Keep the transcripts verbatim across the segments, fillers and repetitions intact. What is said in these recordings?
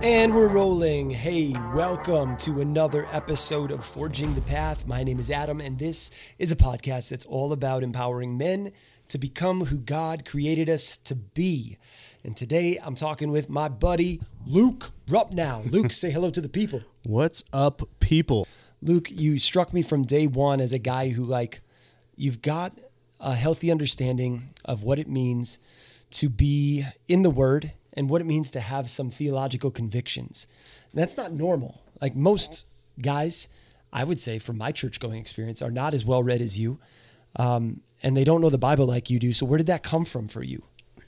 And we're rolling. Hey, welcome to another episode of Forging the Path. My name is Adam, and this is a podcast that's all about empowering men to become who God created us to be. And today I'm talking with my buddy, Luke Rupnow. Luke, say hello to the people. What's up, people? Luke, you struck me from day one as a guy who, like, you've got a healthy understanding of what it means to be in the Word and what it means to have some theological convictions. And that's not normal. Like most guys, I would say from my church-going experience, are not as well-read as you, um, and they don't know the Bible like you do. So where did that come from for you?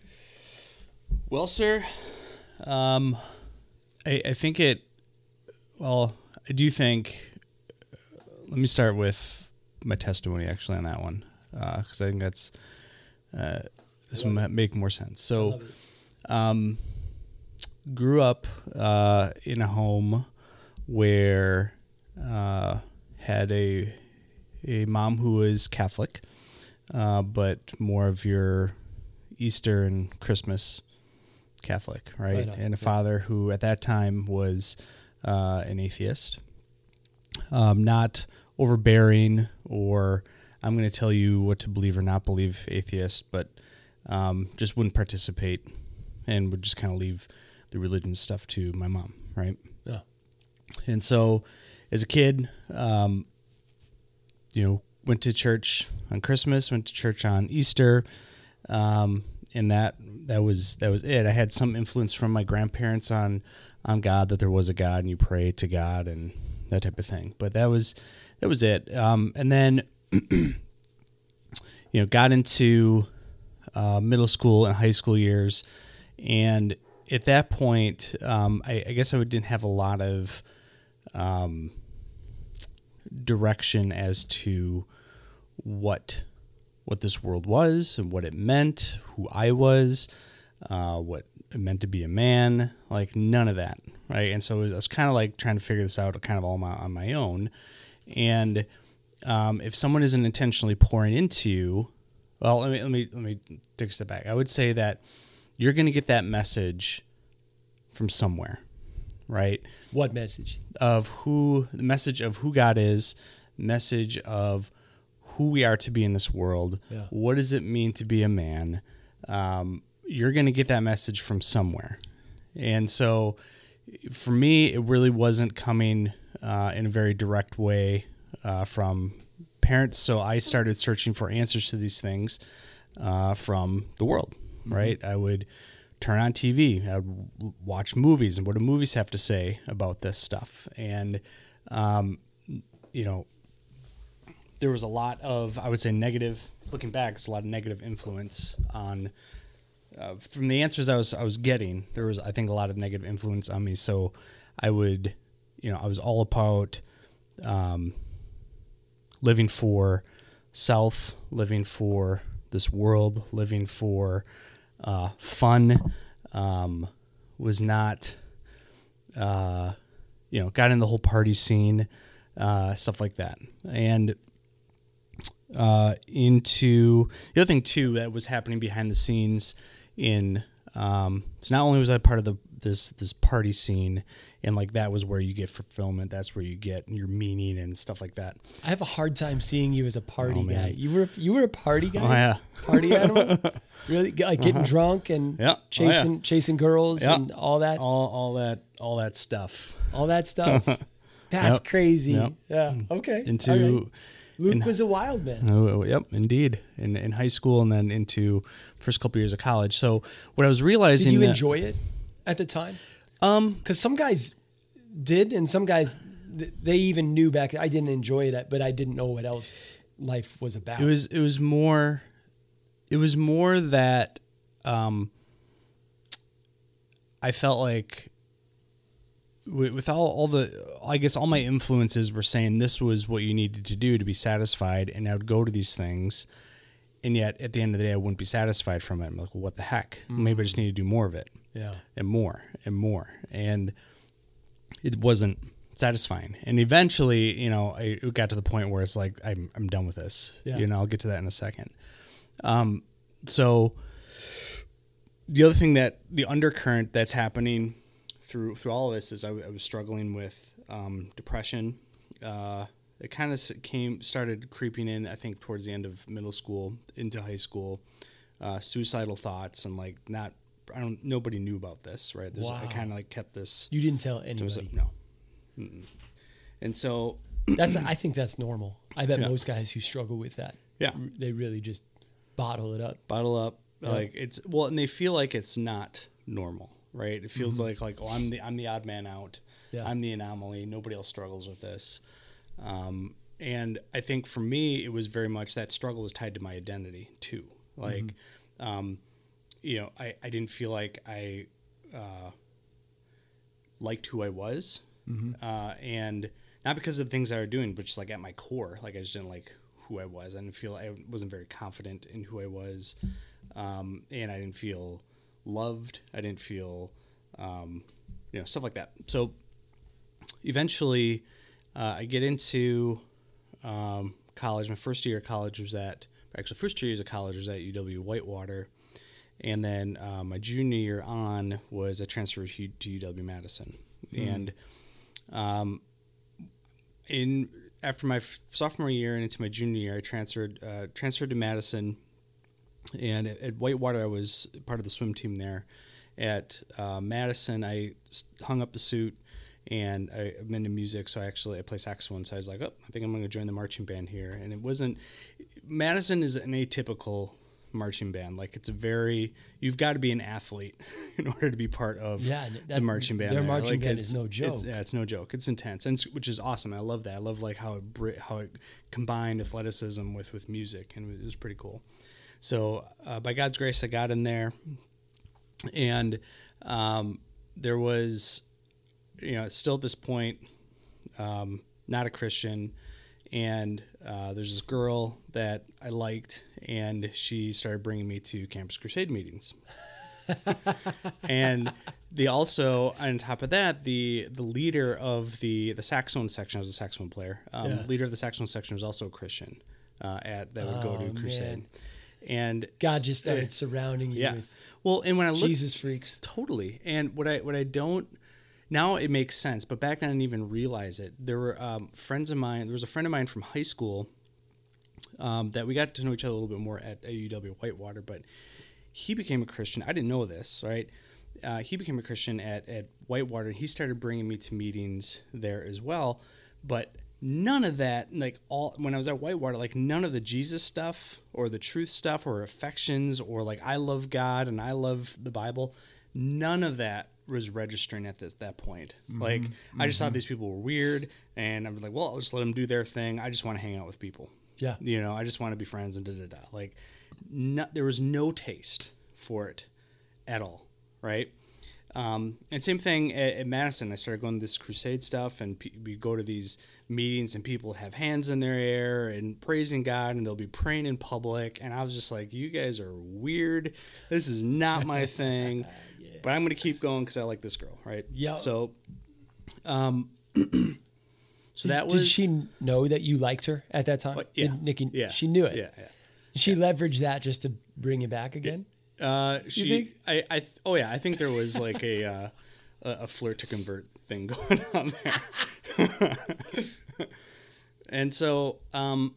Well, sir, um, I, I think it, well, I do think, let me start with my testimony actually on that one, because uh, I think that's, uh, this will make more sense. So, um, grew up uh, in a home where uh, had a a mom who was Catholic, uh, but more of your Easter and Christmas Catholic, right? right and a father who at that time was uh, an atheist, um, not overbearing or I'm going to tell you what to believe or not believe atheist, but um, just wouldn't participate and would just kind of leave the religion stuff to my mom, right? Yeah. And so as a kid, um, you know, went to church on Christmas, went to church on Easter, um, and that that was that was it. I had some influence from my grandparents on on God, that there was a God and you pray to God and that type of thing. But that was that was it. Um, and then you know, got into uh, middle school and high school years. And at that point, um, I, I guess I didn't have a lot of um, direction as to what what this world was and what it meant, who I was, uh, what it meant to be a man, like none of that, right? And so it was, I was kind of like trying to figure this out kind of all my, on my own. And um, if someone isn't intentionally pouring into you, well, let me let me let me take a step back. I would say that you're going to get that message from somewhere, right? What message? Of who, the message of who God is, message of who we are to be in this world. Yeah. What does it mean to be a man? Um, you're going to get that message from somewhere. And so for me, it really wasn't coming uh, in a very direct way uh, from parents. So I started searching for answers to these things uh, from the world. Right, I would turn on T V. I would watch movies, and what do movies have to say about this stuff? And um, you know, there was a lot of, I would say, negative. Looking back, it's a lot of negative influence on. Uh, from the answers I was I was getting, there was, I think, a lot of negative influence on me. So I would, you know, I was all about um, living for self, living for this world, living for Uh, fun, um, was not, uh, you know, got in the whole party scene, uh, stuff like that. And uh, into the other thing, too, that was happening behind the scenes in, um, so not only was I part of the this this party scene, and like that was where you get fulfillment, that's where you get your meaning and stuff like that. I have a hard time seeing you as a party oh, guy. You were you were a party guy? Oh, yeah. Party animal? Really? Like getting uh-huh. drunk and yeah. chasing oh, yeah. chasing girls yeah. and all that? All all that all that stuff. All that stuff. That's yep. crazy. Yep. Yeah. Okay. Into right. Luke in, was a wild man. Oh, yep, indeed. In in high school and then into first couple years of college. So what I was realizing, did you that, enjoy it at the time? Um, because some guys did, and some guys they even knew back. I didn't enjoy it, but I didn't know what else life was about. It was it was more, it was more that um, I felt like with all, all the, I guess all my influences were saying this was what you needed to do to be satisfied, and I would go to these things, and yet at the end of the day, I wouldn't be satisfied from it. I'm like, well, what the heck? Mm. Maybe I just need to do more of it. Yeah. And more and more. And it wasn't satisfying. And eventually, you know, I, it got to the point where it's like, I'm I'm done with this. Yeah. You know, I'll get to that in a second. Um, so the other thing that, the undercurrent that's happening through through all of this is I, I was struggling with um, depression. Uh, it kind of came started creeping in, I think, towards the end of middle school into high school. Uh, suicidal thoughts and like not, I don't. Nobody knew about this, right? There's, Wow. I kind of like kept this. You didn't tell to anybody. myself. No. Mm-mm. And so That's. I think that's normal. I bet Yeah. most guys who struggle with that, Yeah. they really just bottle it up. bottle up, Yeah. like it's well, and they feel like it's not normal, right? It feels like like oh, I'm the I'm the odd man out. Yeah. I'm the anomaly. Nobody else struggles with this. Um, and I think for me, it was very much that struggle was tied to my identity too. Like, um, you know, I, I didn't feel like I uh, liked who I was, uh, and not because of the things I was doing, but just like at my core, like I just didn't like who I was. I didn't feel I wasn't very confident in who I was, um, and I didn't feel loved. I didn't feel, um, you know, stuff like that. So eventually, uh, I get into um, college. My first year of college was at actually first two years of college was at U W Whitewater, and then uh, my junior year on was a transfer to, to U W Madison, Mm. and um, in after my f- sophomore year and into my junior year, I transferred uh, transferred to Madison, and at, at Whitewater I was part of the swim team there. At uh, Madison, I s- hung up the suit, and I, I'm into music, so I actually I play saxophone. So I was like, oh, I think I'm going to join the marching band here. And it wasn't. Madison is an atypical marching band. Like it's a very you've got to be an athlete in order to be part of Yeah, the that- marching band. their there. marching Like, band it's- is no it's- joke. yeah, it's no joke. It's intense, and it's, which is awesome. I love that. I love like how it bri- how it combined athleticism with with music, and it was pretty cool. So uh, by God's grace, I got in there, and um, there was, you know, still at this point, um, not a Christian, and uh, there's this girl that I liked, and she started bringing me to Campus Crusade meetings. And the also on top of that, the the leader of the the saxophone section, I was a saxophone player. Um, Yeah. Leader of the saxophone section was also a Christian uh, at that would go Oh, to Crusade. man. And God just started Uh, surrounding you yeah, with well, and when I look Jesus freaks. totally, and what I what I don't now it makes sense, but back then I didn't even realize it. There were um, friends of mine. There was a friend of mine from high school um, that we got to know each other a little bit more at U W Whitewater, but he became a Christian. I didn't know this, right? Uh, he became a Christian at, at Whitewater, and he started bringing me to meetings there as well. But none of that, like all when I was at Whitewater, like none of the Jesus stuff or the truth stuff or affections or like I love God and I love the Bible, none of that was registering at this that point. Like I just thought these people were weird, and I'm like, well, I'll just let them do their thing. I just want to hang out with people. Yeah. You know, I just want to be friends and da da da. Like, no, there was no taste for it at all, right? Um, and same thing at, at Madison. I started going to this crusade stuff, and pe- we go to these meetings, and people would have hands in their air and praising God, and they'll be praying in public. And I was just like, you guys are weird. This is not my thing. Yeah. But I'm going to keep going because I like this girl, right? Yeah. So, um, so that was. Did she know that you liked her at that time? Well, yeah. Did Nikki, Yeah. she knew it. Yeah, yeah. She leveraged that just to bring you back again. Uh, she, think? I, I, th- oh yeah, I think there was like a, uh, a, a flirt to convert thing going on there. And so, um,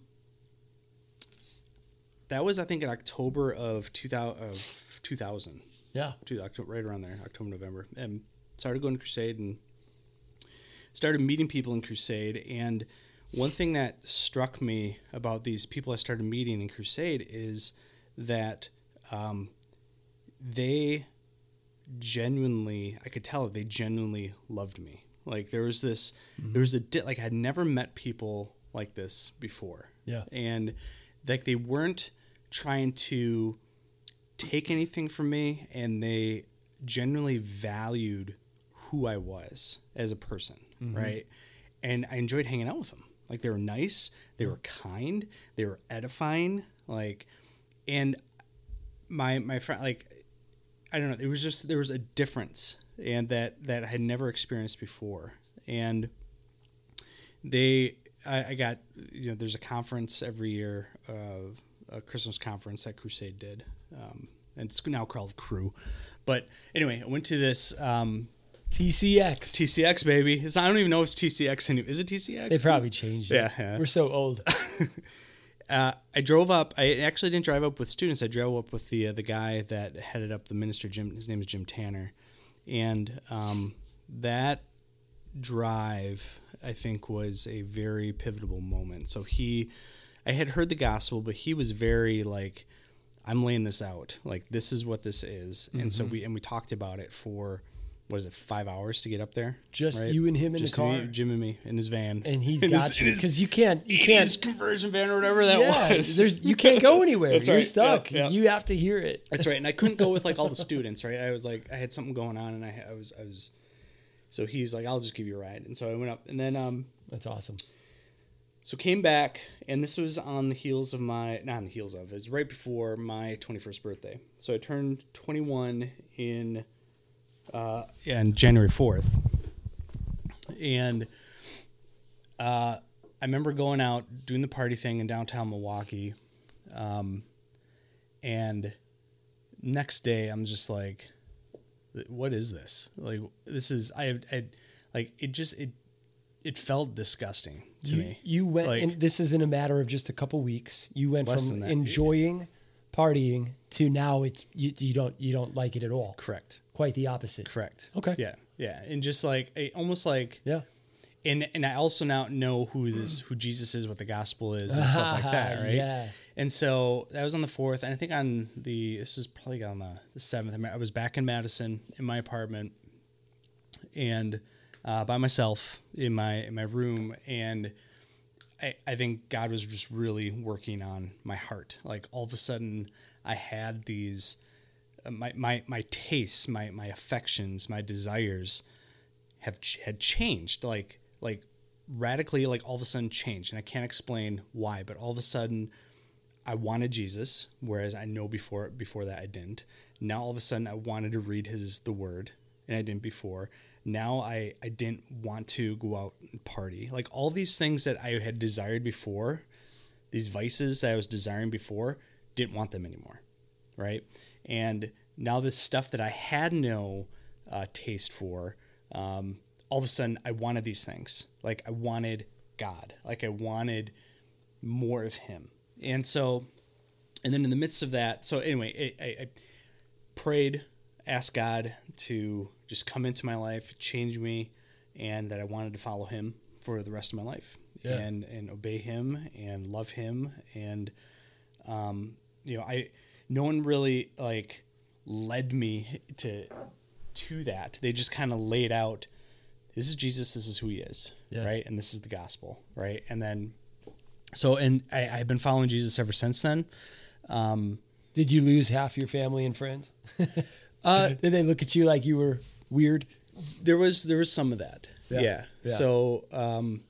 that was, I think, in October of two thousand, of two thousand, Yeah. two, October, right around there, October, November, and started going to Crusade and started meeting people in Crusade. And one thing that struck me about these people I started meeting in Crusade is that, um, they genuinely, I could tell they genuinely loved me. Like there was this, mm-hmm. there was a, di- like I'd never met people like this before. Yeah. And like they weren't trying to take anything from me, and they genuinely valued who I was as a person. Mm-hmm. Right. And I enjoyed hanging out with them. Like they were nice, they were kind, they were edifying. Like, and my, my friend, like, I don't know. It was just there was a difference, and that, that I had never experienced before. And they, I, I got, you know, there's a conference every year, uh, a Christmas conference that Crusade did, um, and it's now called Crew. But anyway, I went to this um, T C X. T C X, baby. It's, I don't even know if it's T C X anymore. Is it T C X? They probably changed it. Yeah, yeah. We're so old. uh, I drove up. I actually didn't drive up with students. I drove up with the uh, the guy that headed up the minister, Jim. His name is Jim Tanner. And um, that drive, I think, was a very pivotal moment. So he, I had heard the gospel, but he was very like, I'm laying this out. Like, this is what this is. Mm-hmm. And so we, and we talked about it for, what is it, five hours to get up there? Just right? you and him in Just the car? Me, Jim and me in his van. And he's in got his, you. Because you can't, you can't. His conversion van or whatever that yeah, was. There's, you can't go anywhere. That's You're right. stuck. Yeah, yeah. You have to hear it. That's right. And I couldn't go with like all the students, right? I was like, I had something going on and I, I was, I was, so he's like, I'll just give you a ride. And so I went up and then, um, that's awesome. So came back, and this was on the heels of my, not on the heels of, it was right before my twenty-first birthday. So I turned twenty-one in, uh, yeah, on January fourth. And uh, I remember going out, doing the party thing in downtown Milwaukee. Um, and next day, I'm just like, what is this? Like, this is, I, I like, it just, it, it felt disgusting to you, me. You went, like, and this is in a matter of just a couple weeks. You went Less from than that. enjoying partying to now it's you, you don't you don't like it at all. Correct. Quite the opposite. Correct. Okay. Yeah. Yeah. And just like a, almost like Yeah. And and I also now know who this who Jesus is, what the gospel is, and stuff like that, right? Yeah. And so that was on the fourth, and I think on the this is probably on the, the seventh. I was back in Madison in my apartment, and uh, by myself in my in my room, and I I think God was just really working on my heart. Like all of a sudden, I had these uh, my my my tastes, my my affections, my desires have ch- had changed. Like. like radically, like all of a sudden changed. And I can't explain why, but all of a sudden I wanted Jesus, whereas I know before before that I didn't. Now all of a sudden I wanted to read his the word, and I didn't before. Now I, I didn't want to go out and party. Like all these things that I had desired before, these vices that I was desiring before, didn't want them anymore. Right? And now this stuff that I had no uh, taste for, um, all of a sudden I wanted these things. Like I wanted God. Like I wanted more of him. And so, and then in the midst of that, so anyway, I, I, I prayed, asked God to just come into my life, change me, and that I wanted to follow him for the rest of my life. Yeah. and, and obey him and love him. And, um, you know, I, no one really like led me to, to that. They just kind of laid out, this is Jesus, this is who he is, yeah. right? And this is the gospel, right? And then, so, and I, I've been following Jesus ever since then. Um, Did you lose half your family and friends? uh, Did they look at you like you were weird? There was, there was some of that. Yeah. Yeah. yeah. So, um,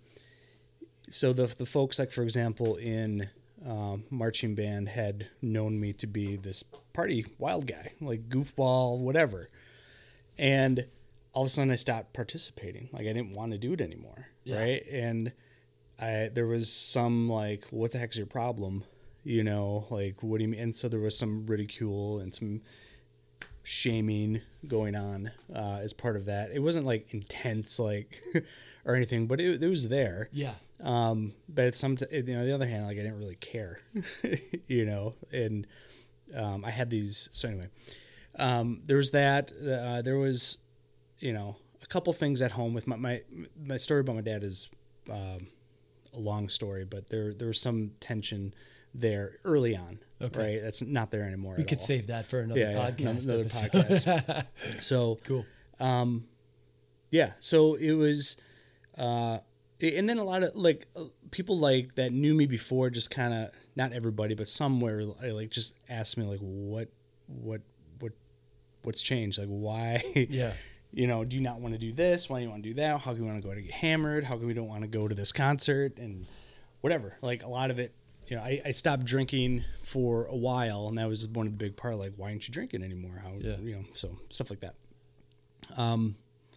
so the, the folks, like, for example, in um, marching band had known me to be this party wild guy, like goofball, whatever. And all of a sudden I stopped participating. Like I didn't want to do it anymore. Yeah. Right. And I, there was some like, what the heck's your problem? You know, like, what do you mean? And so there was some ridicule and some shaming going on uh, as part of that. It wasn't like intense, like, or anything, but it, it was there. Yeah. Um, but it's some, you know, on the other hand, like I didn't really care, you know, and um, I had these, so anyway, um, there was that, uh, there was, you know, a couple things at home with my, my, my story about my dad is, um, a long story, but there, there was some tension there early on. Okay. Right. That's not there anymore. We at could all. save that for another yeah, podcast. Yeah, another episode. podcast. So cool. Um, yeah. So it was, uh, and then a lot of like people like that knew me before, just kind of, not everybody, but somewhere like just asked me like, what, what, what, what's changed? Like, why? Yeah. You know, do you not want to do this? Why do you want to do that? How can we want to go to get hammered? How come we don't want to go to this concert and whatever? Like a lot of it, you know, I, I stopped drinking for a while, and that was one of the big part. Like, why aren't you drinking anymore? How, yeah. you know, so stuff like that. Um.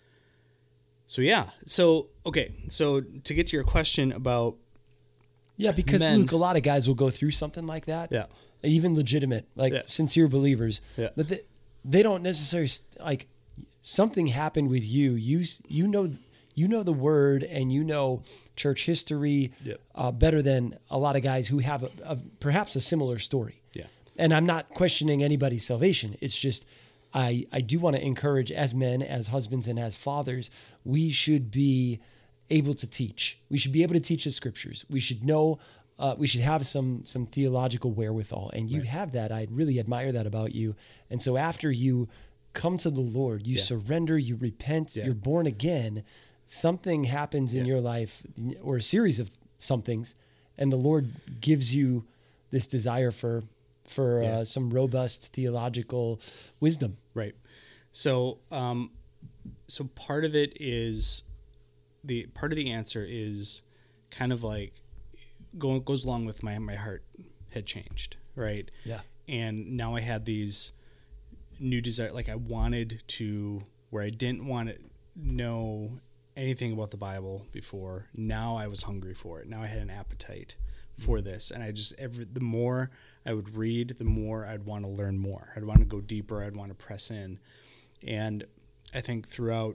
So yeah, so okay, so to get to your question about yeah, because men, Luke, a lot of guys will go through something like that. Yeah. Even legitimate, like yeah. sincere believers. Yeah. But they, they don't necessarily like. something happened with you. You s- you know you know the word and you know church history Yep. uh, better than a lot of guys who have a, a, perhaps a similar story. Yeah. And I'm not questioning anybody's salvation. It's just I I do want to encourage, as men, as husbands, and as fathers, we should be able to teach. We should be able to teach the scriptures. We should know. Uh, we should have some some theological wherewithal, and you Right. have that. I really admire that about you. And so after you come to the Lord, you Yeah. surrender, you repent, Yeah. you're born again. Something happens in Yeah. your life, or a series of somethings, and the Lord gives you this desire for for Yeah. uh, some robust theological wisdom. Right. So, um, so part of it is the part of the answer is kind of like go, goes along with my my heart had changed, right? Yeah. And now I had these new desire, like I wanted to, where I didn't want to know anything about the Bible before. Now I was hungry for it. Now I had an appetite for this, and I just every the more I would read, the more I'd want to learn more. I'd want to go deeper. I'd want to press in, and I think throughout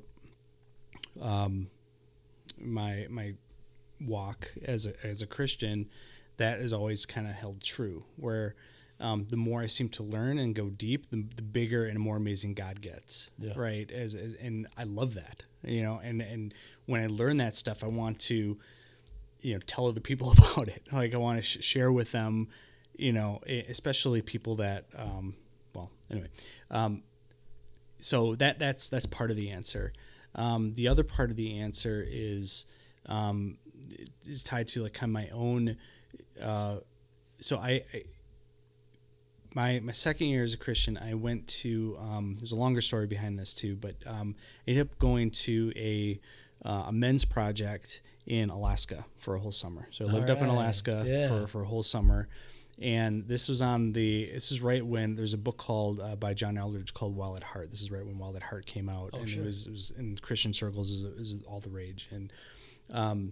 um, my my walk as a as a Christian, that is always kind of held true. Where um, the more I seem to learn and go deep, the, the bigger and more amazing God gets. Yeah. Right? As, as and I love that. You know, and and when I learn that stuff, I want to, you know, tell other people about it. Like I want to sh- share with them, you know, especially people that, um, well, anyway. Um, so that that's that's part of the answer. Um, the other part of the answer is um, is tied to like kind of my own. Uh, so I, I my my second year as a Christian, I went to. Um, there's a longer story behind this too, but um, I ended up going to a uh, a men's project in Alaska for a whole summer. So I lived up in right. Alaska Yeah. for for a whole summer. And this was on the. This is right when there's a book called uh, by John Eldredge called Wild at Heart. This is right when Wild at Heart came out, Oh, and sure. it was it was in Christian circles is is all the rage. And um,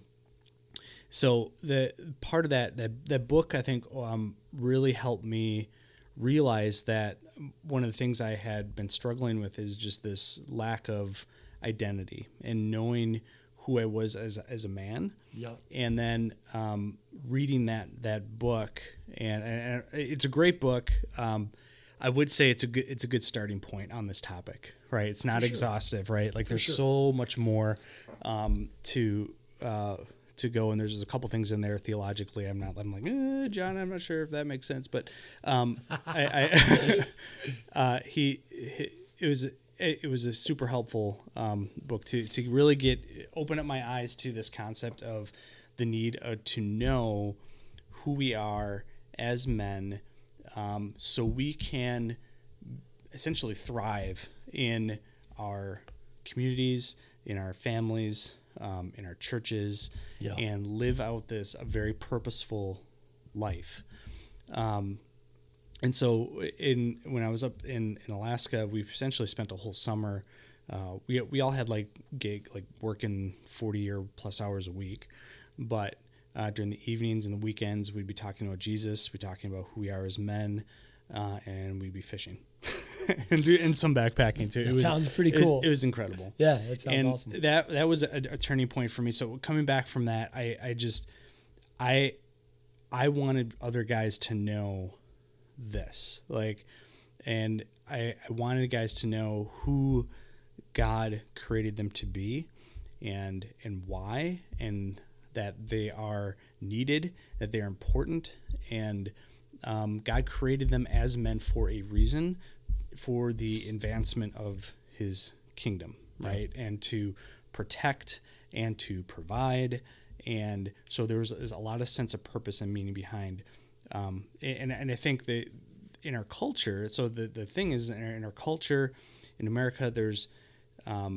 so the part of that that that book I think um, really helped me realize that one of the things I had been struggling with is just this lack of identity and knowing who I was as as a man. Yep. And then um, reading that that book, and, and it's a great book. Um, I would say it's a good it's a good starting point on this topic, right? It's not sure. exhaustive, right? Like there's sure. so much more um, to uh, to go, and there's just a couple things in there theologically. I'm not. I'm like, eh, John. I'm not sure if that makes sense, but um, I, I uh, he, he it was. It was a super helpful um, book to to really get open up my eyes to this concept of the need uh, to know who we are as men, um, so we can essentially thrive in our communities, in our families, um, in our churches, Yeah. and live out this a very purposeful life. Um, And so, in when I was up in, in Alaska, we essentially spent a whole summer. Uh, we we all had like gig like working forty or plus hours a week, but uh, during the evenings and the weekends, we'd be talking about Jesus, we'd be talking about who we are as men, uh, and we'd be fishing and, do, and some backpacking too. That it was, sounds pretty it was- cool. It was incredible. Yeah, that sounds and awesome. that that was a, a turning point for me. So coming back from that, I I just I I wanted other guys to know this, like, and I, I wanted guys to know who God created them to be, and and why, and that they are needed, that they're important, and um, God created them as men for a reason, for the advancement of His kingdom, right, and to protect and to provide, and so there was, there's a lot of sense of purpose and meaning behind. Um, and and I think that in our culture, so the, the thing is in our, in our culture in America, there's um,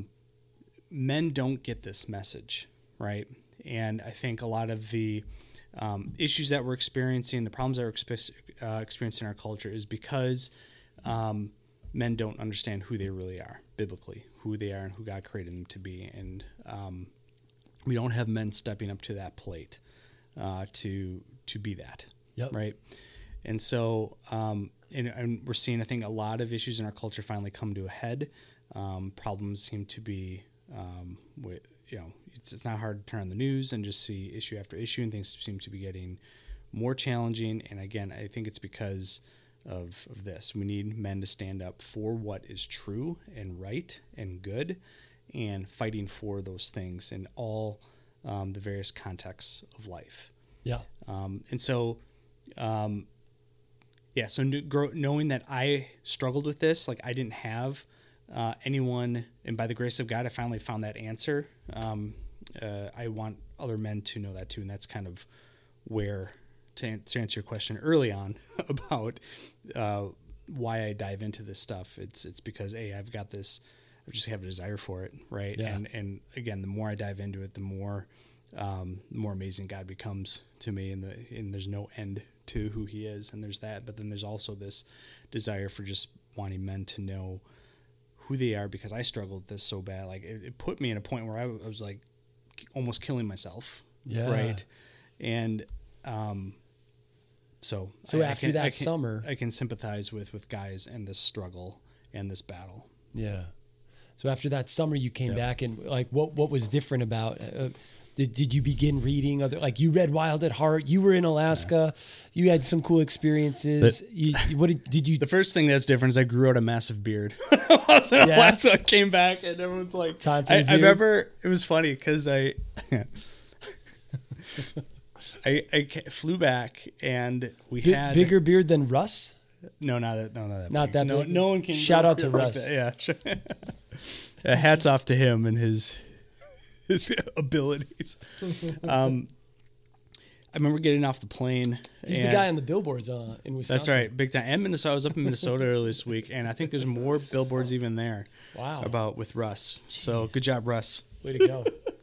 men don't get this message, right? And I think a lot of the um, issues that we're experiencing, the problems that we're expe- uh, experiencing in our culture, is because um, men don't understand who they really are biblically, who they are, and who God created them to be, and um, we don't have men stepping up to that plate uh, to to be that. Yep. Right. And so, um, and, and we're seeing, I think, a lot of issues in our culture finally come to a head. Um, problems seem to be, um, with, you know, it's, it's not hard to turn on the news and just see issue after issue, and things seem to be getting more challenging. And again, I think it's because of, of this. We need men to stand up for what is true and right and good, and fighting for those things in all um, the various contexts of life. Yeah. Um, and so, um, yeah, so kn- grow, knowing that I struggled with this, like I didn't have uh, anyone, and by the grace of God, I finally found that answer. Um, uh, I want other men to know that too, and that's kind of where, to, an- to answer your question early on about uh, why I dive into this stuff. It's it's because A, I've got this, I just have a desire for it, right? Yeah. And and again, the more I dive into it, the more um, the more amazing God becomes to me, and the and there's no end to who He is, and there's that. But then there's also this desire for just wanting men to know who they are, because I struggled with this so bad. Like it, it put me in a point where I, w- I was like almost killing myself, Yeah. right? And um, so So I, after I can, that I can, summer, I can sympathize with with guys and this struggle and this battle. yeah. So after that summer, you came Yep. back, and like, what what was different about? Uh, did did you begin reading other, like you read Wild at Heart? You were in Alaska. Yeah. You had some cool experiences. But, you, you- what did, did you? The first thing that's different is I grew out a massive beard. I was in Yeah. Alaska, I came back, and everyone's like, Time for I, the I beard. remember it was funny because I, I, I ca- flew back, and we Bi- had bigger beard than Russ? No, not that. No, not that. Not big. that No, big. no one can. Shout go out to like Russ. that. Yeah. Uh, hats off to him and his his abilities. Um, I remember getting off the plane. He's the and- guy on the billboards uh, in Wisconsin. That's right, big time. And Minnesota. I was up in Minnesota earlier this week, and I think there's more billboards even there. Wow. About with Russ. So good job, Russ. Way to go.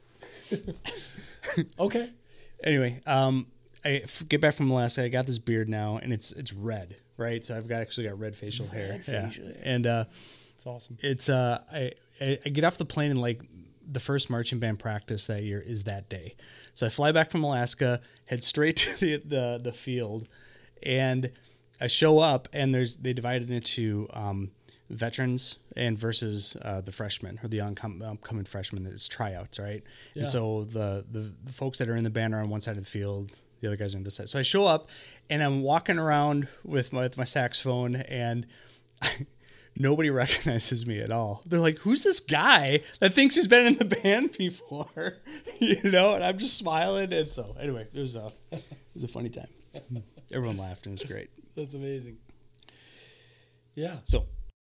Okay. Anyway, um, I f- get back from Alaska. I got this beard now, and it's it's red, right? So I've got actually got red facial hair. Red facial hair. And uh, It's awesome. it's uh, I, I I get off the plane, and like the first marching band practice that year is that day. So I fly back from Alaska, head straight to the the, the field, and I show up, and there's they divided into um, veterans and versus uh, the freshmen or the oncom- upcoming freshmen. It's tryouts, right? Yeah. And so the, the the folks that are in the band are on one side of the field, the other guys are on this side. So I show up, and I'm walking around with my with my saxophone, and nobody recognizes me at all. They're like, "Who's this guy that thinks he's been in the band before?" You know, and I'm just smiling. And so anyway, it was a it was a funny time. Everyone laughed, and it was great. That's amazing. Yeah. So.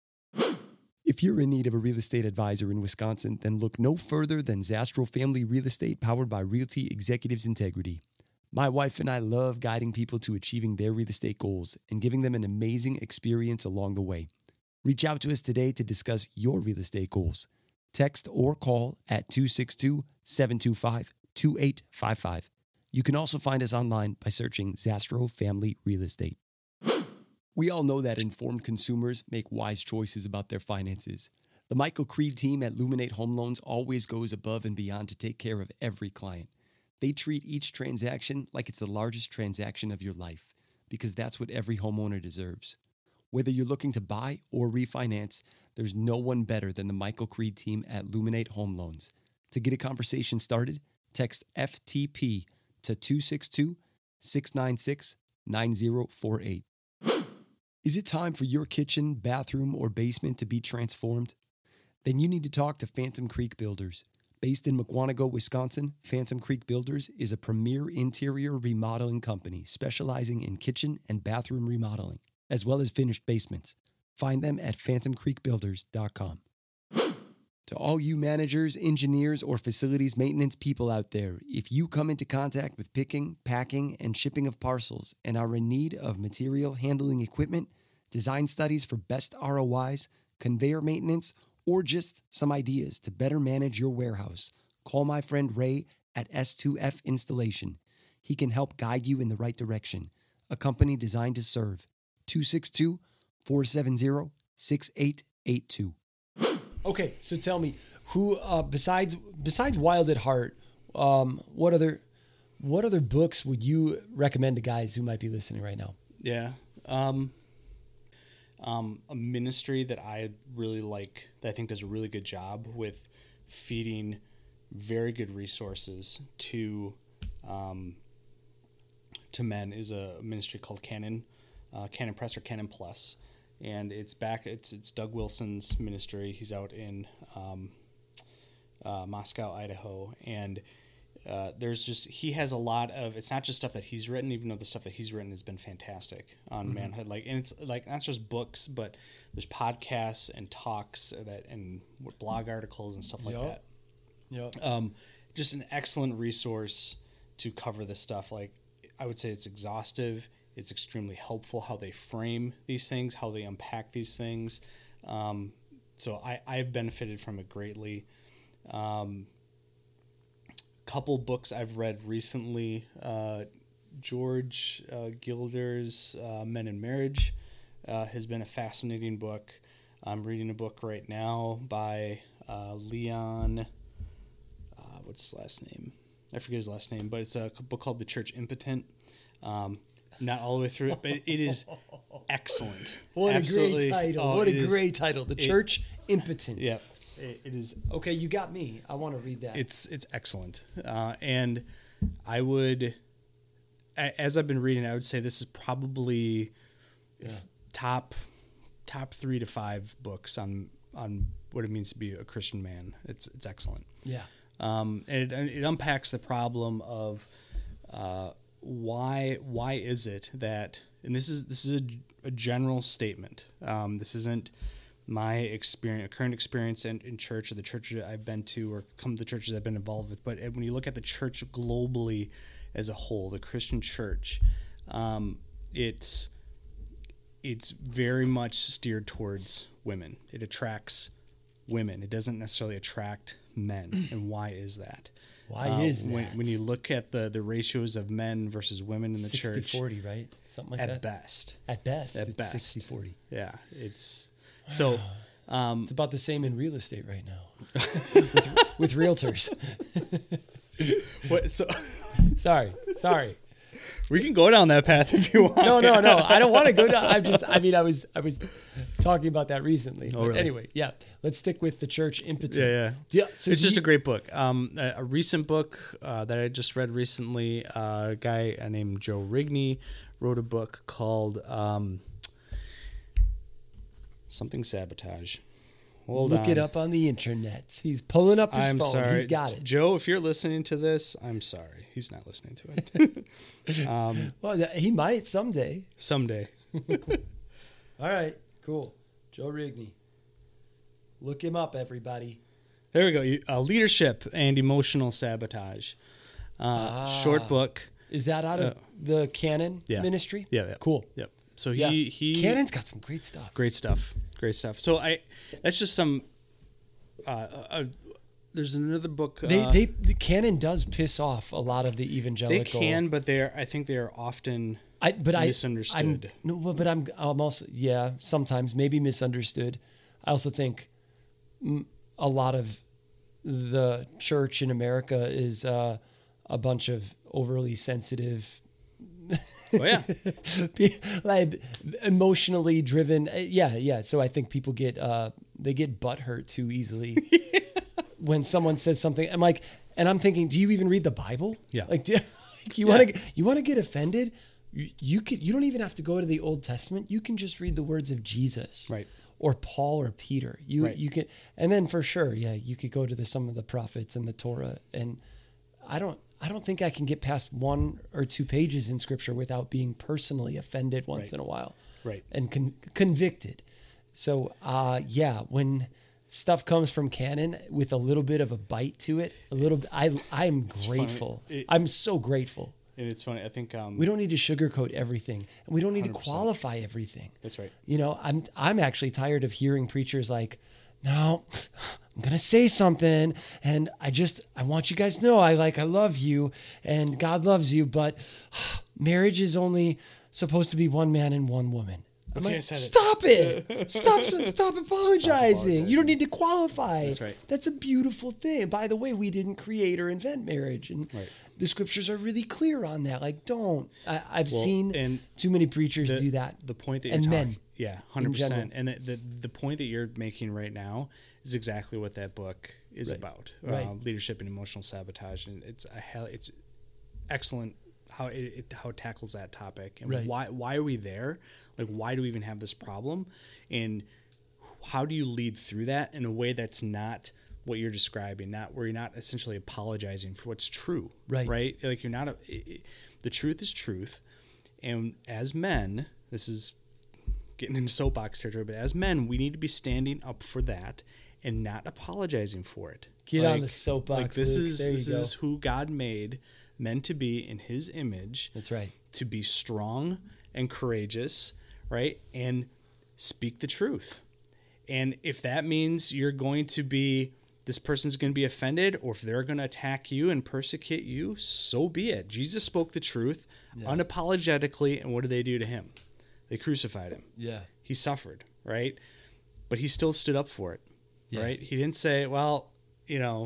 If you're in need of a real estate advisor in Wisconsin, then look no further than Zastro Family Real Estate, powered by Realty Executives Integrity. My wife and I love guiding people to achieving their real estate goals and giving them an amazing experience along the way. Reach out to us today to discuss your real estate goals. Text or call at two six two, seven two five, two eight five five. You can also find us online by searching Zastro Family Real Estate. We all know that informed consumers make wise choices about their finances. The Michael Creed team at Luminate Home Loans always goes above and beyond to take care of every client. They treat each transaction like it's the largest transaction of your life, because that's what every homeowner deserves. Whether you're looking to buy or refinance, there's no one better than the Michael Creed team at Luminate Home Loans. To get a conversation started, text F T P to two six two, six nine six, nine zero four eight. Is it time for your kitchen, bathroom, or basement to be transformed? Then you need to talk to Phantom Creek Builders. Based in Mukwonago, Wisconsin, Phantom Creek Builders is a premier interior remodeling company specializing in kitchen and bathroom remodeling, as well as finished basements. Find them at phantom creek builders dot com. To all you managers, engineers, or facilities maintenance people out there, if you come into contact with picking, packing, and shipping of parcels and are in need of material handling equipment, design studies for best R O Is, conveyor maintenance, or just some ideas to better manage your warehouse, call my friend Ray at S two F Installation. He can help guide you in the right direction. A company designed to serve. two six two, four seven zero, six eight eight two. Okay, so tell me, who uh, besides besides Wild at Heart, um, what other what other books would you recommend to guys who might be listening right now? Yeah. Um, um, a ministry that I really like, that I think does a really good job with feeding very good resources to um, to men is a ministry called Canon, uh, Canon Press or Canon Plus, and it's back. It's it's Doug Wilson's ministry. He's out in um, uh, Moscow, Idaho, and uh, there's just he has a lot of. It's not just stuff that he's written, even though the stuff that he's written has been fantastic on mm-hmm. manhood. Like, and it's like not just books, but there's podcasts and talks that and blog articles and stuff like yep. that. Yeah. Um, just an excellent resource to cover this stuff. Like, I would say it's exhaustive. It's extremely helpful how they frame these things, how they unpack these things. Um, so I, I've benefited from it greatly. Um, couple books I've read recently, uh, George uh, Gilder's uh, Men in Marriage uh, has been a fascinating book. I'm reading a book right now by uh, Leon... what's his last name? I forget his last name, but it's a book called The Church Impotent. Um, not all the way through it, but it is excellent. What Absolutely. a great title. Oh, what a is, great title. The it, Church Impotent. Yeah. It, it is. Okay, you got me. I want to read that. It's it's excellent. Uh, and I would, as I've been reading, I would say this is probably yeah. top top three to five books on on what it means to be a Christian man. It's it's excellent. Yeah. Um, and it, it unpacks the problem of uh, why why is it that, and this is this is a, a general statement. Um, this isn't my experience, current experience in, in church or the churches I've been to or come to the churches I've been involved with. But when you look at the church globally as a whole, the Christian church, um, it's it's very much steered towards women. It attracts women. It doesn't necessarily attract men. And why is that? Why uh, is that? When, when you look at the, the ratios of men versus women in the church. sixty forty, right? Something like at that? Best. At best. At it's best. sixty forty. Yeah. It's so. Um, it's about the same in real estate right now with, with realtors. what, so sorry. Sorry. We can go down that path if you want. No, no, no. I don't want to go down. I'm just, I mean, I was, I was talking about that recently. Oh, but really? Anyway, yeah. Let's stick with the Church Impotent. Yeah, yeah. Yeah. So it's just you, a great book. Um, a, a recent book uh, that I just read recently. Uh, a guy named Joe Rigney wrote a book called um, something sabotage. Hold Look on. it up on the internet. He's pulling up his I'm phone. sorry. He's got it. Joe, if you're listening to this, I'm sorry. He's not listening to it. um, Well, he might someday. someday. All right. Cool. Joe Rigney. Look him up, everybody. There we go. You- Uh, leadership and emotional sabotage. Uh, Ah. Short book. Is that out of Uh, the Canon yeah. ministry? Yeah, yeah. Cool. Yep. So he Yeah. he Canon's got some great stuff. great stuff. Great stuff. So I that's just some. Uh, uh, there's another book. Uh, They, they, the Canon does piss off a lot of the they evangelical. can, but they're. I think they are often I, but I, misunderstood. I'm, no, well, but I'm, I'm also, yeah, sometimes maybe misunderstood. I also think mm, a lot of the church in America is uh, a bunch of overly sensitive, Oh yeah, like emotionally driven. Uh, Yeah, yeah. So I think people get uh, they get butthurt too easily when someone says something. I'm like, and I'm thinking, do you even read the Bible? Yeah. Like, do, like you Yeah. want to you want to get offended? You, you could. You don't even have to go to the Old Testament. You can just read the words of Jesus, Right. Or Paul or Peter. You Right. you can, and then for sure, yeah, you could go to the some of the prophets and the Torah. And I don't. I don't think I can get past one or two pages in Scripture without being personally offended once Right. in a while, Right. And con- convicted. So, uh, yeah, when stuff comes from Canon with a little bit of a bite to it, a little, bit, I, I'm grateful. It- I'm so grateful. and it's funny. I think um, We don't need to sugarcoat everything, and we don't need one hundred to percent. qualify everything. That's right. You know, I'm I'm actually tired of hearing preachers like, no, I'm gonna say something, and I just I want you guys to know I like I love you, and God loves you, but marriage is only supposed to be one man and one woman. I'm Okay, like, I said it. stop it! Stop! Stop apologizing! You don't need to qualify. That's right. That's a beautiful thing. By the way, we didn't create or invent marriage, and Right. the scriptures are really clear on that. Like, don't. I, I've Well, seen and too many preachers the, do that. The point that And you're men. talking, Yeah, one hundred percent. And the, the the point that you're making right now is exactly what that book is right. about. Right. Uh, leadership and emotional sabotage, and it's a hell, it's excellent how it, it how it tackles that topic and right. why why are we there? Like, why do we even have this problem? And how do you lead through that in a way that's not what you're describing, not where you're not essentially apologizing for what's true, right? Right? Like, you're not a, it, the truth is truth, and as men, this is getting into soapbox territory, but as men, we need to be standing up for that and not apologizing for it. Get like, on the soapbox. Like this Luke. is there this you go. is who God made men to be in His image. That's right. To be strong and courageous, right, and speak the truth. And if that means you're going to be, this person's going to be offended, or if they're going to attack you and persecute you, so be it. Jesus spoke the truth yeah. unapologetically, and what did they do to Him? They crucified Him. Yeah. He suffered, right? But He still stood up for it, yeah. right? He didn't say, well, you know,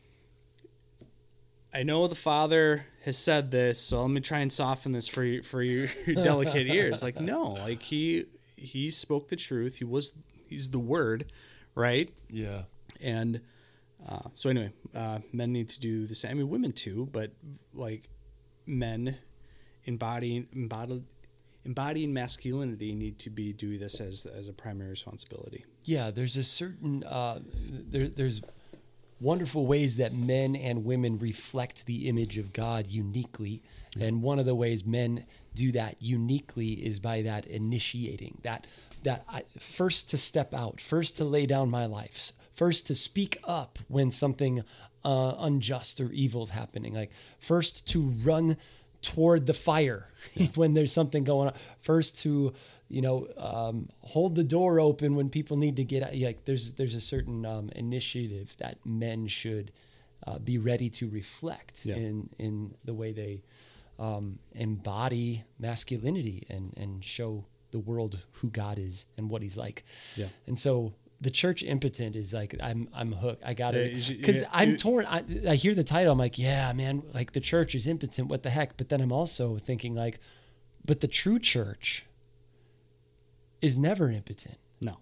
I know the Father has said this, so let me try and soften this for you, for your delicate ears. Like, no, like he he spoke the truth. He was he's the Word, right? Yeah. And uh, so anyway, uh, men need to do the same. I mean, women too, but like men embodying embodied embodying masculinity need to be do this as as a primary responsibility. Yeah, there's a certain uh, there there's wonderful ways that men and women reflect the image of God uniquely, yeah. and one of the ways men do that uniquely is by that initiating that that I, first to step out, first to lay down my life, first to speak up when something uh, unjust or evil is happening, like first to run toward the fire yeah. when there's something going on, first to you know um, hold the door open when people need to get out. Like there's there's a certain um, initiative that men should uh, be ready to reflect yeah. in in the way they um, embody masculinity and and show the world who God is and what He's like. Yeah. And so the church impotent is like, I'm I'm hooked. I got it. Yeah, Because yeah, I'm you, torn. I, I hear the title. I'm like, yeah, man, like the church is impotent. What the heck? But then I'm also thinking like, but the true church is never impotent. No.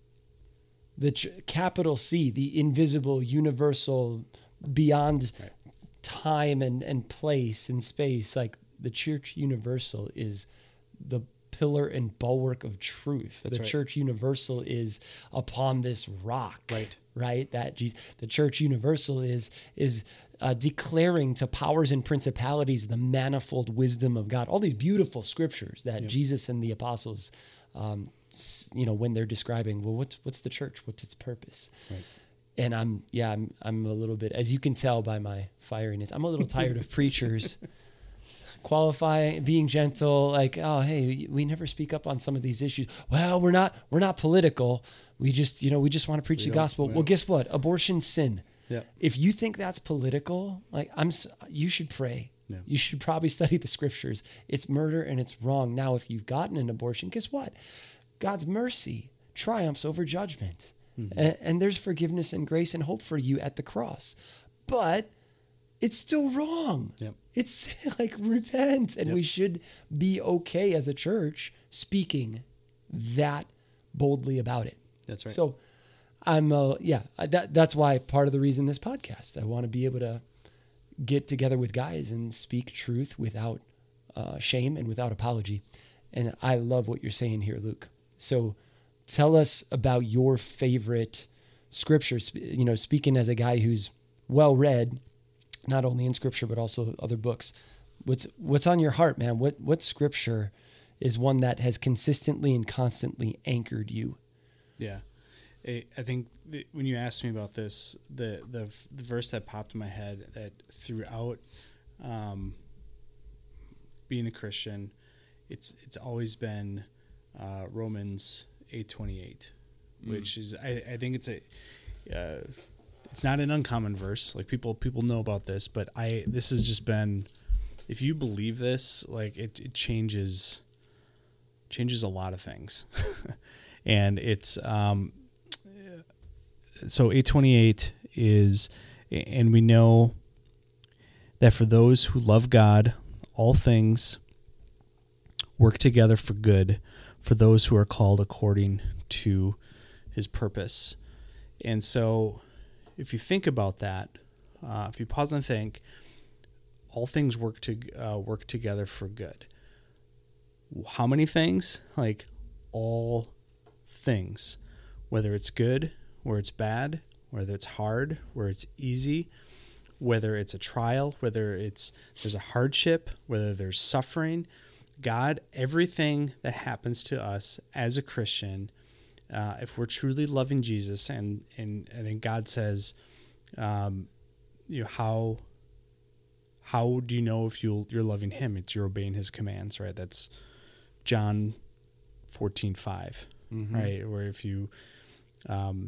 The ch- capital C, the invisible, universal, beyond right. time and, and place and space, like the church universal is the pillar and bulwark of truth. That's the right. church universal is upon this rock, right? Right. That Jesus, the church universal is is uh, declaring to powers and principalities the manifold wisdom of God. All these beautiful scriptures that yep. Jesus and the apostles, um, you know, when they're describing, well, what's what's the church? What's its purpose? Right. And I'm yeah, I'm I'm a little bit, as you can tell by my fieriness, I'm a little tired of preachers. Qualify, being gentle, like, oh, hey, we never speak up on some of these issues. Well, we're not, we're not political. We just, you know, we just want to preach we the gospel. Well, guess what? Abortion's sin. Yeah. If you think that's political, like, I'm, you should pray. Yeah. You should probably study the scriptures. It's murder and it's wrong. Now, if you've gotten an abortion, guess what? God's mercy triumphs over judgment, mm-hmm. and, and there's forgiveness and grace and hope for you at the cross. But it's still wrong. Yep. It's like, repent. And yep. we should be okay as a church speaking that boldly about it. That's right. So I'm, uh, yeah, that, that's why part of the reason this podcast, I want to be able to get together with guys and speak truth without uh, shame and without apology. And I love what you're saying here, Luke. So tell us about your favorite scripture, you know, speaking as a guy who's well-read, not only in scripture, but also other books. What's what's on your heart, man? What what scripture is one that has consistently and constantly anchored you? Yeah. I think when you asked me about this, the, the, the verse that popped in my head that throughout um, being a Christian, it's it's always been uh, Romans eight twenty-eight, mm. which is, I, I think it's a... Uh, It's not an uncommon verse. Like people, people know about this, but I, this has just been, if you believe this, like it, it changes, changes a lot of things. And it's, um, so eight twenty-eight is, and we know that for those who love God, all things work together for good for those who are called according to his purpose. And so if you think about that, uh, if you pause and think, all things work to uh, work together for good. How many things? Like all things, whether it's good, or it's bad, whether it's hard, where it's easy, whether it's a trial, whether it's there's a hardship, whether there's suffering. God, everything that happens to us as a Christian, uh, if we're truly loving Jesus, and and I think God says, um, you know, how how do you know if you you're loving Him? It's you're obeying His commands, right? That's John fourteen five, mm-hmm. right? Where if you, um,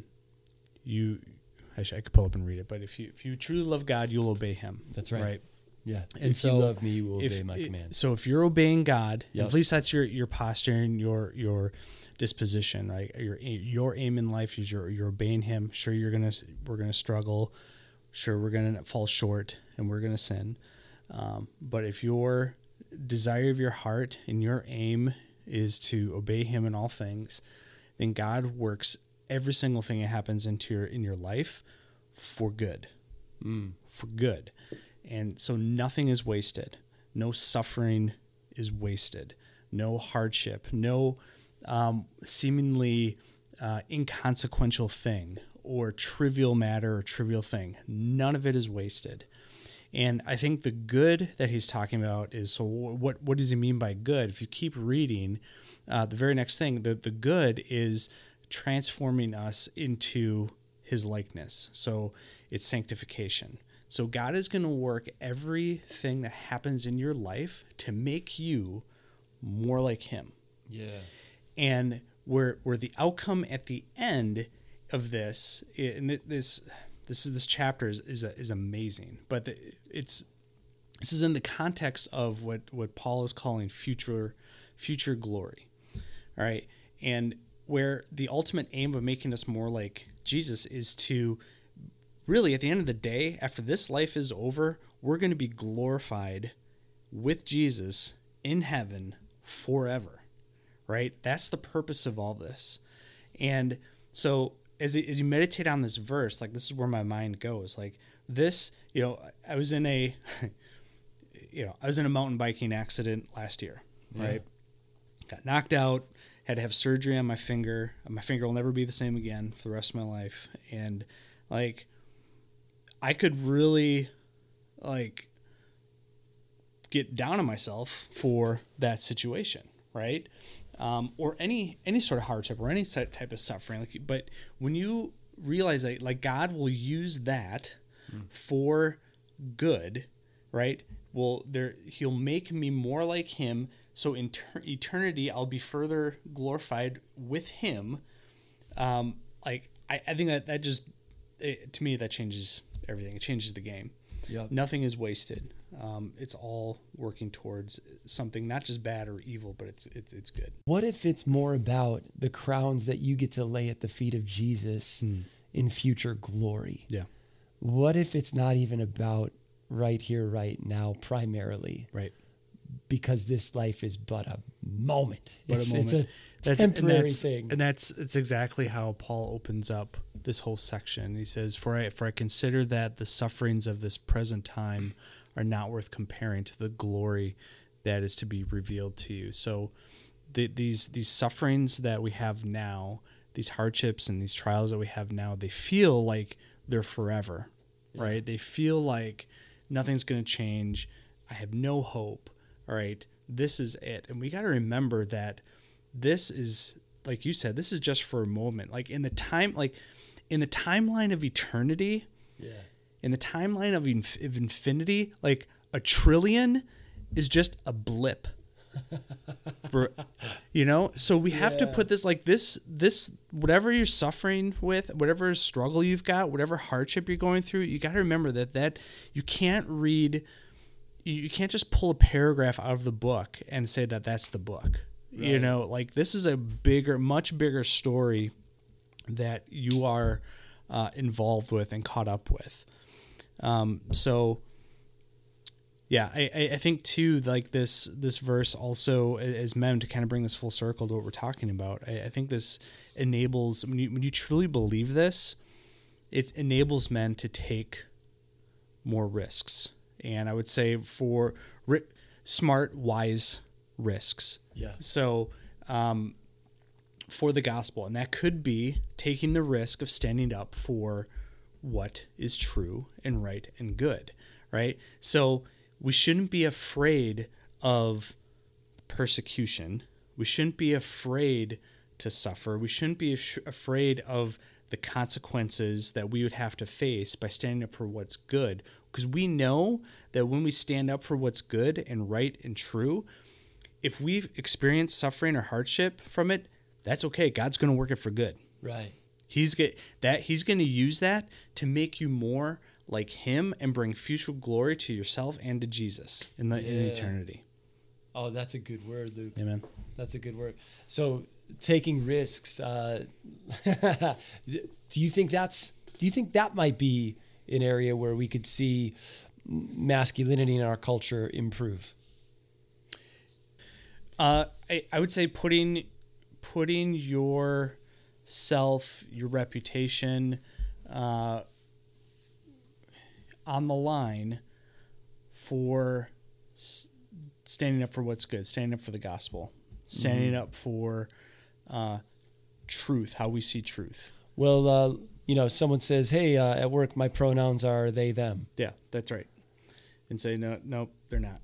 you, actually I could pull up and read it, but if you if you truly love God, you'll obey Him. That's right. Right. Yeah. And if so you love me, you will if, obey my commands. So if you're obeying God, Yep. at least that's your, your posture and your your disposition, right? Your your aim in life is you're you're obeying Him. Sure, you're gonna we're gonna struggle. Sure, we're gonna fall short and we're gonna sin. Um, but if your desire of your heart and your aim is to obey Him in all things, then God works every single thing that happens into your in your life for good, mm. for good. And so nothing is wasted. No suffering is wasted. No hardship. No um, seemingly uh, inconsequential thing or trivial matter or trivial thing. None of it is wasted. And I think the good that he's talking about is, so what what does he mean by good? If you keep reading, uh, the very next thing, the, the good is transforming us into his likeness. So it's sanctification. So God is going to work everything that happens in your life to make you more like him. Yeah. And where where the outcome at the end of this, and this this is this chapter is is, is amazing, but the, it's this is in the context of what, what Paul is calling future future glory. All right. And where the ultimate aim of making us more like Jesus is to really, at the end of the day, after this life is over, we're going to be glorified with Jesus in heaven forever, right? That's the purpose of all this. And so as, as you meditate on this verse, like this is where my mind goes. Like this, you know, I was in a, you know, I was in a mountain biking accident last year, right? Yeah. Got knocked out, had to have surgery on my finger. My finger will never be the same again for the rest of my life. And like, I could really like get down on myself for that situation, right? Um, or any any sort of hardship or any type of suffering. Like, but when you realize that, like, God will use that mm. for good, right? Well, there He'll make me more like Him. So in ter- eternity, I'll be further glorified with Him. Um, like I, I think that that just it, to me that changes everything. It changes the game. Yep. Nothing is wasted. Um, it's all working towards something not just bad or evil, but it's it's it's good. What if it's more about the crowns that you get to lay at the feet of Jesus mm. in future glory? Yeah. What if it's not even about right here, right now, primarily? Right. Because this life is but a moment. But it's, a moment. It's a that's, temporary and that's, thing. And that's it's exactly how Paul opens up this whole section. He says, for I, for I consider that the sufferings of this present time are not worth comparing to the glory that is to be revealed to you. So the, these these sufferings that we have now, these hardships and these trials that we have now, they feel like they're forever, yeah. right? They feel like nothing's going to change. I have no hope. All right, this is it. And we got to remember that this is, like you said, this is just for a moment. Like in the time, like in the timeline of eternity, yeah. in the timeline of, inf- of infinity, like a trillion is just a blip. For, you know, so we have yeah. to put this like this, this, whatever you're suffering with, whatever struggle you've got, whatever hardship you're going through, you got to remember that, that you can't read, you can't just pull a paragraph out of the book and say that that's the book. Right. You know, like this is a bigger, much bigger story that you are uh, involved with and caught up with. Um, so Yeah, I, I I think too, like this this verse also, as men, to kind of bring this full circle to what we're talking about. I, I think this enables, when you when you truly believe this, it enables men to take more risks, and I would say for ri- smart, wise risks. Yeah. So, um, for the gospel, and that could be taking the risk of standing up for what is true and right and good, right? So we shouldn't be afraid of persecution. We shouldn't be afraid to suffer. We shouldn't be af- afraid of the consequences that we would have to face by standing up for what's good, because we know that when we stand up for what's good and right and true, if we've experienced suffering or hardship from it, that's okay. God's going to work it for good. Right. He's get that he's going to use that to make you more like him and bring future glory to yourself and to Jesus in the in Yeah. eternity. Oh, that's a good word, Luke. Amen. That's a good word. So taking risks, uh, do you think that's, do you think that might be an area where we could see masculinity in our culture improve? Uh, I, I would say putting putting yourself, your reputation, uh, on the line for s- standing up for what's good, standing up for the gospel, standing Mm-hmm. up for uh, truth, how we see truth. Well, uh, you know, someone says, hey, uh, at work, my pronouns are they, them. Yeah, that's right. And say, no, nope, they're not.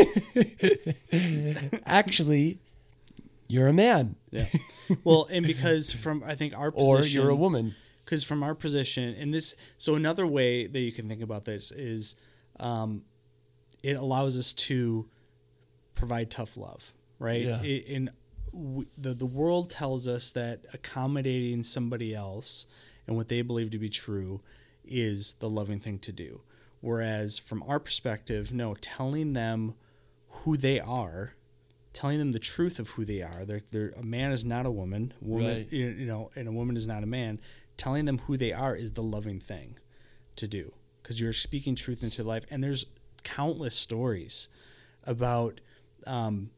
Actually, you're a man. Yeah. Well, and because from, I think our position. Or you're a woman. Because from our position, and this, so another way that you can think about this is um, it allows us to provide tough love, right? Yeah. It, in w- the the world tells us that accommodating somebody else and what they believe to be true is the loving thing to do. Whereas from our perspective, no, telling them who they are, telling them the truth of who they are. They're, they're, a man is not a woman, a woman, Right. you you know, and a woman is not a man. Telling them who they are is the loving thing to do, because you're speaking truth into life. And there's countless stories about, um,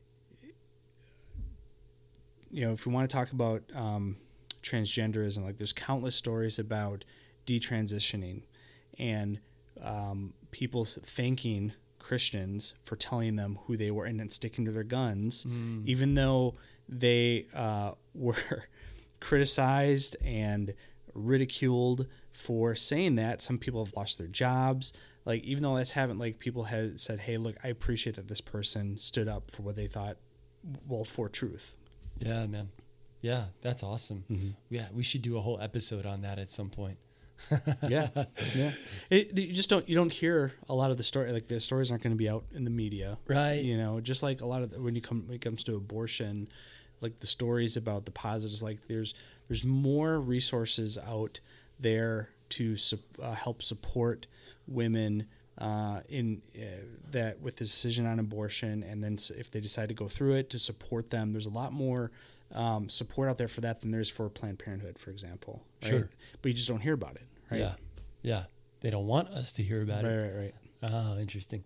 you know, if we want to talk about um, transgenderism, like there's countless stories about detransitioning and um, people thanking Christians for telling them who they were and then sticking to their guns, Mm. even though they uh, were criticized and ridiculed for saying that. Some people have lost their jobs. Like, even though that's happened, like, people have said, hey, look, I appreciate that this person stood up for what they thought, well, for truth. Yeah, man. Yeah, that's awesome. Mm-hmm. Yeah, we should do a whole episode on that at some point. Yeah, yeah. It, you just don't you don't hear a lot of the story. Like, the stories aren't going to be out in the media, Right. You know, just like a lot of the, when you come when it comes to abortion, like the stories about the positives. Like, there's there's more resources out there to su- uh, help support women uh, in uh, that with the decision on abortion, and then s- if they decide to go through it, to support them. There's a lot more um, support out there for that than there is for Planned Parenthood, for example. Right? Sure. But you just don't hear about it, right? Yeah, yeah. They don't want us to hear about Right, it. right, right. Oh, interesting.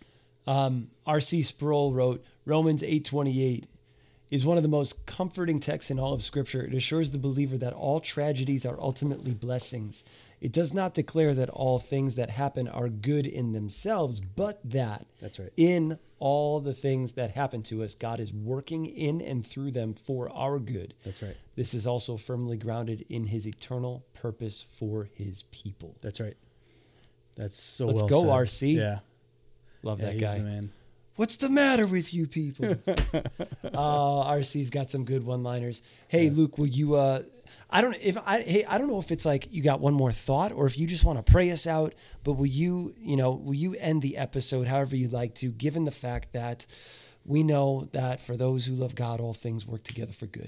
Um, R C Sproul wrote, Romans eight twenty-eight is one of the most comforting texts in all of Scripture. It assures the believer that all tragedies are ultimately blessings. It does not declare that all things that happen are good in themselves, but that That's right. in all the things that happen to us, God is working in and through them for our good. That's right. This is also firmly grounded in his eternal purpose for his people. That's right. That's so Let's well go, said. R C. Yeah. Love Yeah, that he's guy. the man. What's the matter with you people? uh, R C's got some good one-liners. Hey, Luke, will you? Uh, I don't if I hey I don't know if it's like you got one more thought or if you just want to pray us out. But will you you know will you end the episode however you'd like to, given the fact that we know that for those who love God, all things work together for good.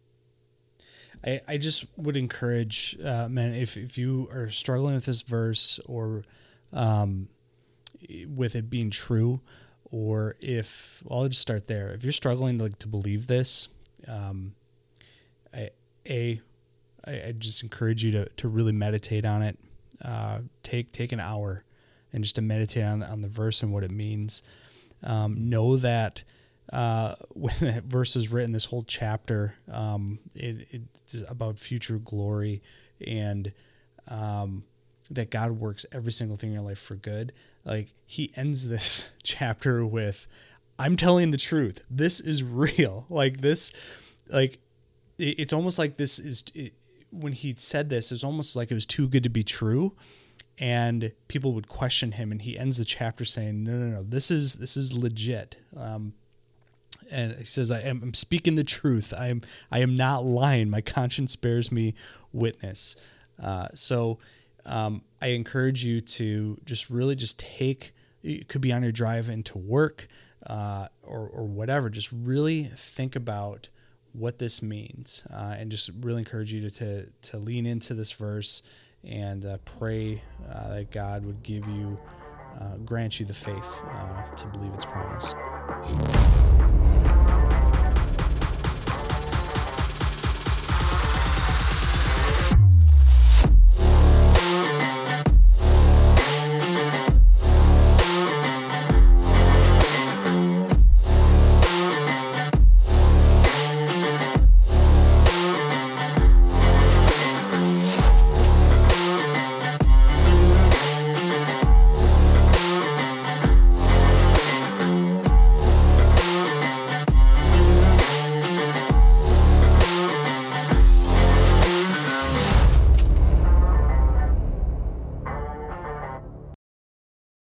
I, I just would encourage, uh, man, if, if you are struggling with this verse or um, with it being true, or if, well, I'll just start there. If you're struggling to, like, to believe this, um, I, A, I, I just encourage you to, to really meditate on it. Uh, take take an hour and just to meditate on, on the verse and what it means. Um, know that uh, when that verse is written, this whole chapter, um, it, it is about future glory, and um, that God works every single thing in your life for good. Like, he ends this chapter with, I'm telling the truth. This is real. Like this, like it, it's almost like this is, it, when he said this, it's almost like it was too good to be true, and people would question him. And he ends the chapter saying, no, no, no, this is, this is legit. Um, and he says, I am I'm speaking the truth. I am, I am not lying. My conscience bears me witness. Uh, so, um, I encourage you to just really just take, it could be on your drive into work, uh, or, or whatever, just really think about what this means, uh, and just really encourage you to, to, to lean into this verse and uh, pray uh, that God would give you, uh, grant you the faith uh, to believe its promise.